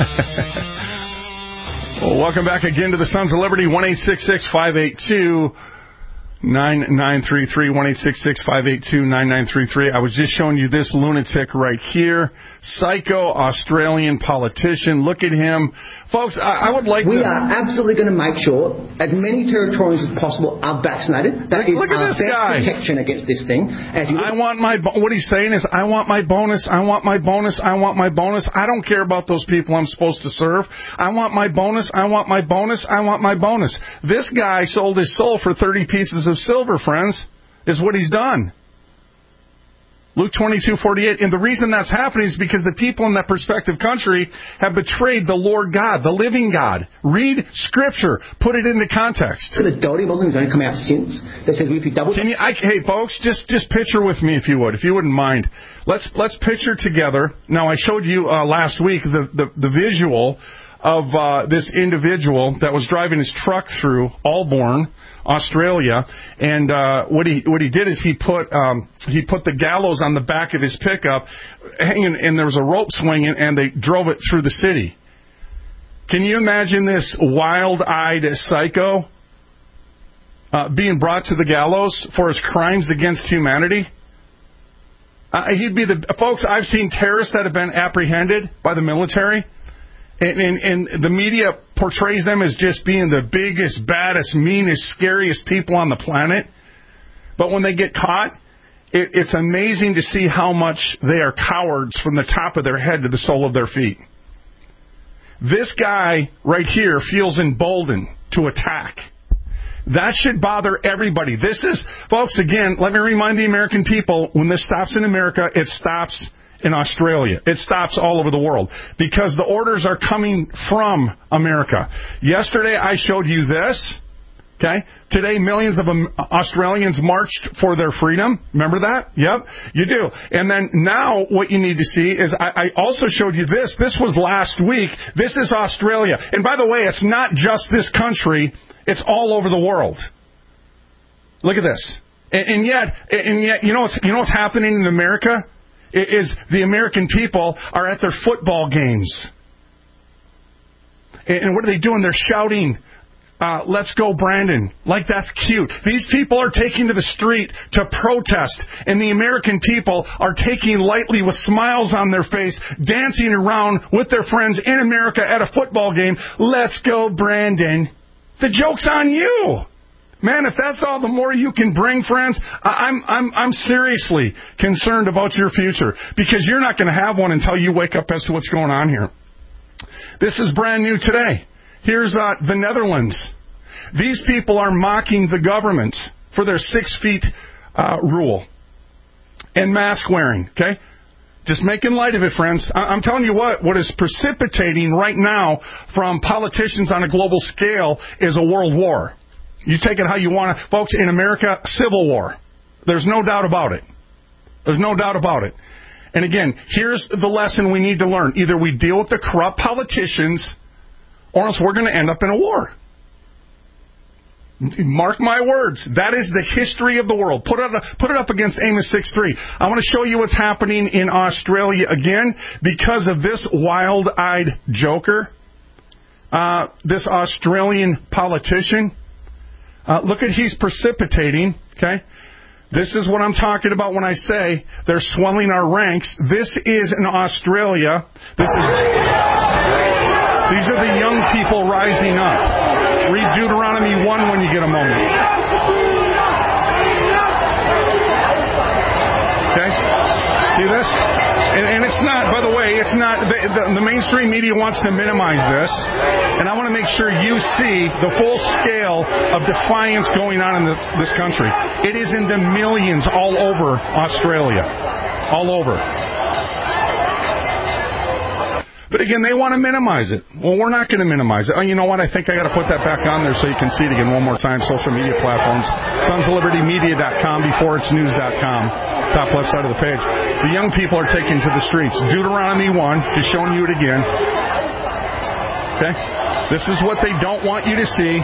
well, welcome back again to the Sons of Liberty. one eight six six, five eight two, nine nine three three. one eight six six, five eight two, nine nine three three. I was just showing you this lunatic right here. Psycho Australian politician. Look at him. Folks, I, I would like we to... We are absolutely going to make sure as many Territorians as possible are vaccinated. That look, is look at our this best guy. protection against this thing. As you I want my... What he's saying is, I want my bonus, I want my bonus, I want my bonus. I don't care about those people I'm supposed to serve. I want my bonus, I want my bonus, I want my bonus. This guy sold his soul for thirty pieces of silver, friends, is what he's done. Luke twenty-two forty-eight. And the reason that's happening is because the people in that prospective country have betrayed the Lord God, the living God. Read Scripture. Put it into context. So the Doherty Muslims only come out since. They said if you double... Can you, I, hey, folks, just, just picture with me if you would, if you wouldn't mind. Let's, let's picture together. Now, I showed you uh, last week the, the, the visual of uh, this individual that was driving his truck through Alborn, Australia, and uh, what he what he did is he put um, he put the gallows on the back of his pickup, hanging, and there was a rope swinging, and they drove it through the city. Can you imagine this wild-eyed psycho uh, being brought to the gallows for his crimes against humanity? Uh, he'd be the folks. I've seen terrorists that have been apprehended by the military. And, and, and the media portrays them as just being the biggest, baddest, meanest, scariest people on the planet. But when they get caught, it, it's amazing to see how much they are cowards from the top of their head to the sole of their feet. This guy right here feels emboldened to attack. That should bother everybody. This is, folks, again, let me remind the American people, when this stops in America, it stops in Australia. It stops all over the world because the orders are coming from America. Yesterday, I showed you this. Okay? Today, millions of Australians marched for their freedom. Remember that? Yep, you do. And then now what you need to see is I, I also showed you this. This was last week. This is Australia. And by the way, it's not just this country. It's all over the world. Look at this. And, and yet, and yet, you know what's, you know what's happening in America? It is the American people are at their football games. And, and what are they doing? They're shouting, Uh, let's go, Brandon. Like that's cute. These people are taking to the street to protest, and the American people are taking lightly with smiles on their face, dancing around with their friends in America at a football game. Let's go, Brandon. The joke's on you. Man, if that's all the more you can bring, friends, I'm I'm I'm seriously concerned about your future because you're not going to have one until you wake up as to what's going on here. This is brand new today. Here's uh, the Netherlands. These people are mocking the government for their six feet uh, rule and mask wearing, okay? Just making light of it, friends. I- I'm telling you what, what is precipitating right now from politicians on a global scale is a world war. You take it how you want to. Folks, in America, civil war. There's no doubt about it. There's no doubt about it. And again, here's the lesson we need to learn. Either we deal with the corrupt politicians or else we're going to end up in a war. Mark my words. That is the history of the world. Put it, put it up against Amos six three. I want to show you what's happening in Australia again because of this wild-eyed joker, uh, this Australian politician. Uh, look at he's precipitating, okay? This is what I'm talking about when I say they're swelling our ranks. This is in Australia. This is... These are the young people rising up. Read Deuteronomy one when you get a moment. Okay? See this? And, and it's not, by the way, it's not, the, the, the mainstream media wants to minimize this. And I want to make sure you see the full scale of defiance going on in this, this country. It is in the millions all over Australia. All over. But again, they want to minimize it. Well, we're not going to minimize it. Oh, you know what? I think I got to put that back on there so you can see it again one more time. Social media platforms. sons of liberty media dot com before it's news dot com. Top left side of the page. The young people are taking to the streets. Deuteronomy one, just showing you it again. Okay? This is what they don't want you to see.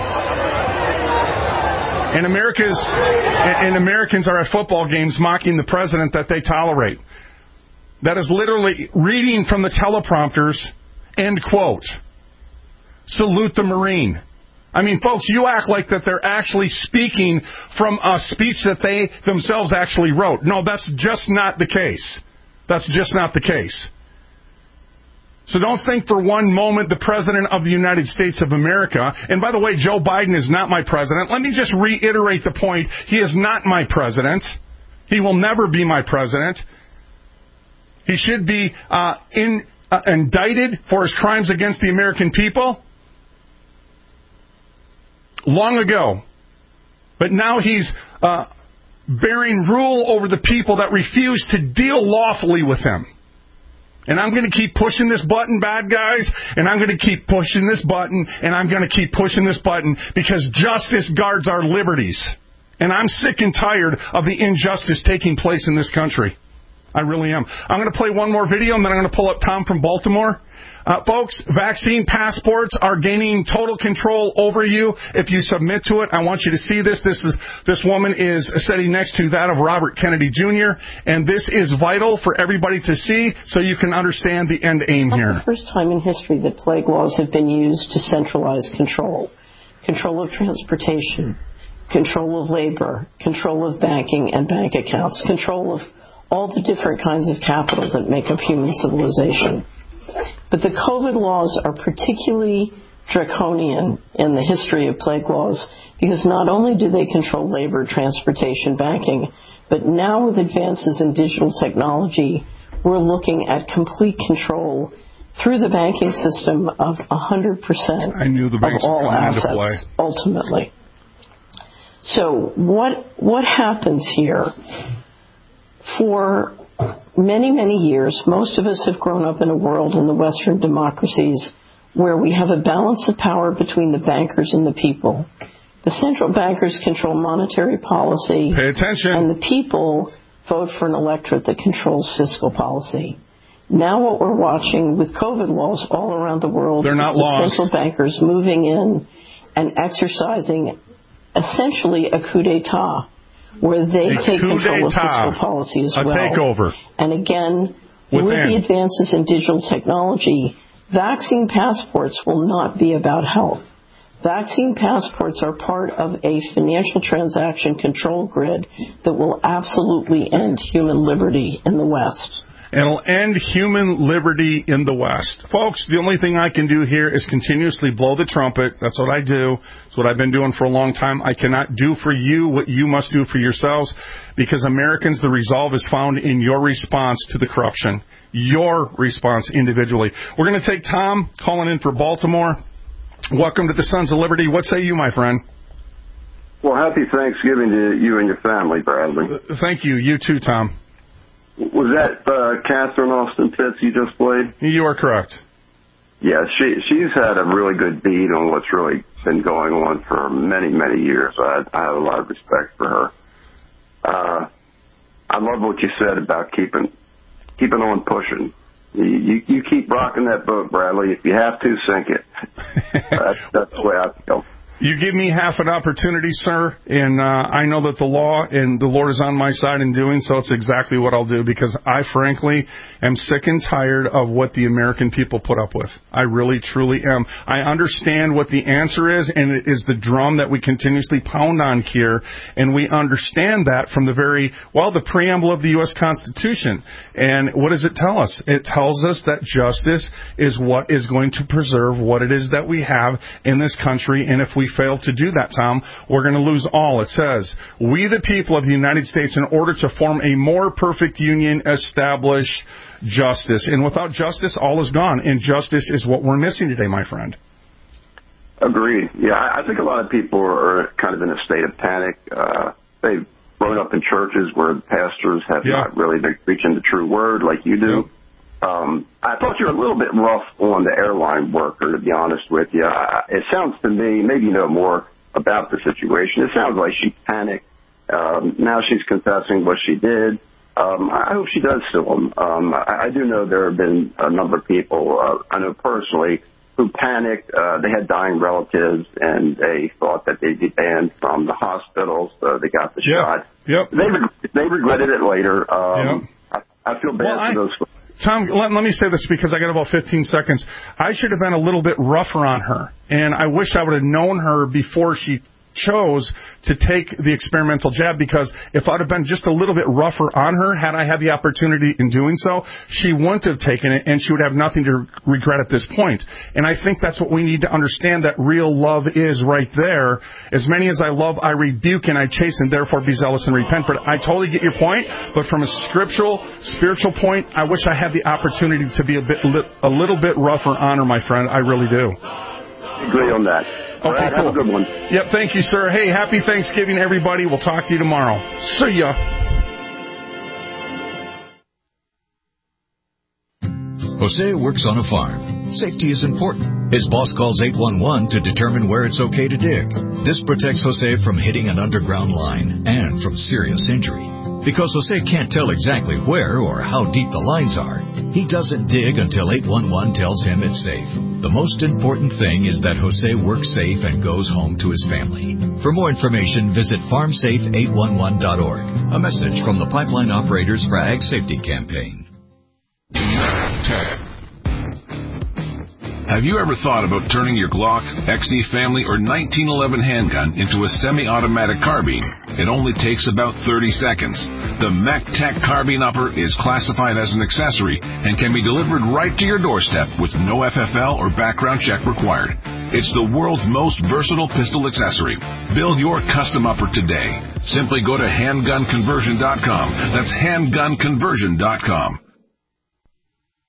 And America's and Americans are at football games mocking the president that they tolerate. That is literally reading from the teleprompters, end quote. Salute the Marine. I mean, folks, you act like that they're actually speaking from a speech that they themselves actually wrote. No, that's just not the case. That's just not the case. So don't think for one moment the President of the United States of America, and by the way, Joe Biden is not my president. Let me just reiterate the point. He is not my president. He will never be my president. He should be uh, in, uh, indicted for his crimes against the American people long ago. But now he's uh, bearing rule over the people that refuse to deal lawfully with him. And I'm going to keep pushing this button, bad guys, and I'm going to keep pushing this button, and I'm going to keep pushing this button because justice guards our liberties. And I'm sick and tired of the injustice taking place in this country. I really am. I'm going to play one more video, and then I'm going to pull up Tom from Baltimore. Uh, folks, vaccine passports are gaining total control over you if you submit to it. I want you to see this. This is this woman is sitting next to that of Robert Kennedy Junior, and this is vital for everybody to see so you can understand the end aim here. It's the first time in history that plague laws have been used to centralize control. Control of transportation, control of labor, control of banking and bank accounts, control of all the different kinds of capital that make up human civilization. But the COVID laws are particularly draconian in the history of plague laws, because not only do they control labor, transportation, banking, but now with advances in digital technology, we're looking at complete control through the banking system of one hundred percent of all assets, ultimately. So what what happens here? For many, many years, most of us have grown up in a world in the Western democracies where we have a balance of power between the bankers and the people. The central bankers control monetary policy. Pay attention. And the people vote for an electorate that controls fiscal policy. Now what we're watching with COVID laws all around the world They're not is the laws. central bankers moving in and exercising essentially a coup d'etat, where they a take coup control of d'etat. fiscal policy as a well. A takeover. And again, Within. with the advances in digital technology, vaccine passports will not be about health. Vaccine passports are part of a financial transaction control grid that will absolutely end human liberty in the West. It'll end human liberty in the West. Folks, the only thing I can do here is continuously blow the trumpet. That's what I do. It's what I've been doing for a long time. I cannot do for you what you must do for yourselves, because Americans, the resolve is found in your response to the corruption. Your response individually. We're going to take Tom calling in for Baltimore. Welcome to the Sons of Liberty. What say you, my friend? Well, happy Thanksgiving to you and your family, Bradley. Uh, thank you. You too, Tom. Was that uh, Catherine Austin Fitts you just played? You are correct. Yeah, she she's had a really good beat on what's really been going on for many, many years. I, I have a lot of respect for her. Uh, I love what you said about keeping keeping on pushing. You, you, you keep rocking that boat, Bradley. If you have to, sink it. that's, that's the way I feel. You give me half an opportunity, sir, and uh, I know that the law and the Lord is on my side in doing so. It's exactly what I'll do, because I, frankly, am sick and tired of what the American people put up with. I really, truly am. I understand what the answer is, and it is the drum that we continuously pound on here, and we understand that from the very, well, the preamble of the U S Constitution. And what does it tell us? It tells us that justice is what is going to preserve what it is that we have in this country, and if we fail to do that, Tom, we're going to lose all. It says, we the people of the United States, in order to form a more perfect union, establish justice. And without justice, all is gone. And justice is what we're missing today, my friend. Agreed. Yeah, I think a lot of people are kind of in a state of panic. Uh, they've grown up in churches where the pastors have yeah. not really been preaching the true word like you do. Yeah. Um, I thought you were a little bit rough on the airline worker, to be honest with you. I, it sounds to me, maybe you know more about the situation. It sounds like she panicked. Um, now she's confessing what she did. Um, I hope she does sue him. Um, I, I do know there have been a number of people, uh, I know personally, who panicked. Uh, they had dying relatives, and they thought that they'd be banned from the hospitals. So they got the yep. shot. Yep. They, re- they regretted it later. Um, yep. I, I feel bad well, for I- those folks. Tom, let, let me say this because I got about fifteen seconds. I should have been a little bit rougher on her, and I wish I would have known her before she chose to take the experimental jab, because if I'd have been just a little bit rougher on her, had I had the opportunity in doing so, she wouldn't have taken it, and she would have nothing to regret at this point. And I think that's what we need to understand, that real love is right there. As many as I love, I rebuke and I chasten, therefore be zealous and repent. But I totally get your point, but from a scriptural, spiritual point, I wish I had the opportunity to be a bit, a little bit rougher on her, my friend. I really do. Agree on that. Okay, right, cool. Have a good one. Yep, thank you, sir. Hey, happy Thanksgiving, everybody. We'll talk to you tomorrow. See ya. Jose works on a farm. Safety is important. His boss calls eight one one to determine where it's okay to dig. This protects Jose from hitting an underground line and from serious injury. Because Jose can't tell exactly where or how deep the lines are, he doesn't dig until eight one one tells him it's safe. The most important thing is that Jose works safe and goes home to his family. For more information, visit farm safe eight one one dot org. A message from the Pipeline Operators for Ag Safety Campaign. Have you ever thought about turning your Glock, X D Family, or nineteen eleven handgun into a semi-automatic carbine? It only takes about thirty seconds. The MacTac Carbine Upper is classified as an accessory and can be delivered right to your doorstep with no F F L or background check required. It's the world's most versatile pistol accessory. Build your custom upper today. Simply go to handgun conversion dot com. That's handgun conversion dot com.